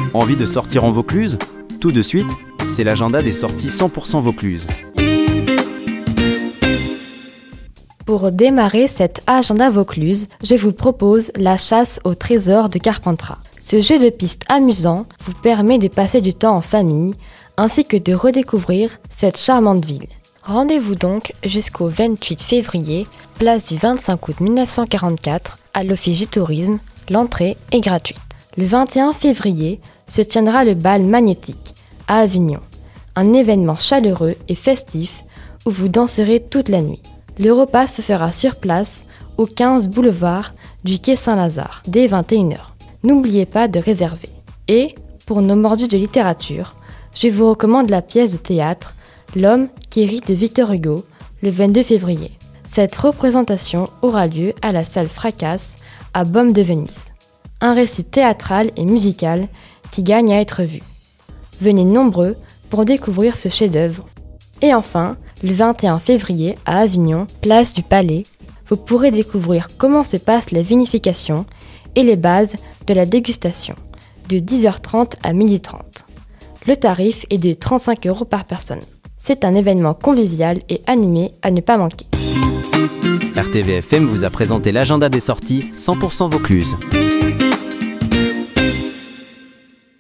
Envie de sortir en Vaucluse ? Tout de suite, c'est l'agenda des sorties 100% Vaucluse. Pour démarrer cet agenda Vaucluse, je vous propose la chasse au trésor de Carpentras. Ce jeu de piste amusant vous permet de passer du temps en famille, ainsi que de redécouvrir cette charmante ville. Rendez-vous donc jusqu'au 28 février, place du 25 août 1944, à l'Office du tourisme. L'entrée est gratuite. Le 21 février se tiendra le bal magnétique à Avignon, un événement chaleureux et festif où vous danserez toute la nuit. Le repas se fera sur place au 15 boulevard du quai Saint-Lazare dès 21h. N'oubliez pas de réserver. Et, pour nos mordus de littérature, je vous recommande la pièce de théâtre L'homme qui rit de Victor Hugo le 22 février. Cette représentation aura lieu à la salle Fracasse à Baume de Venise. Un récit théâtral et musical qui gagne à être vu. Venez nombreux pour découvrir ce chef-d'œuvre. Et enfin, le 21 février à Avignon, place du Palais, vous pourrez découvrir comment se passe la vinification et les bases de la dégustation, de 10h30 à 12h30. Le tarif est de 35 € par personne. C'est un événement convivial et animé à ne pas manquer. RTVFM vous a présenté l'agenda des sorties 100% Vaucluse.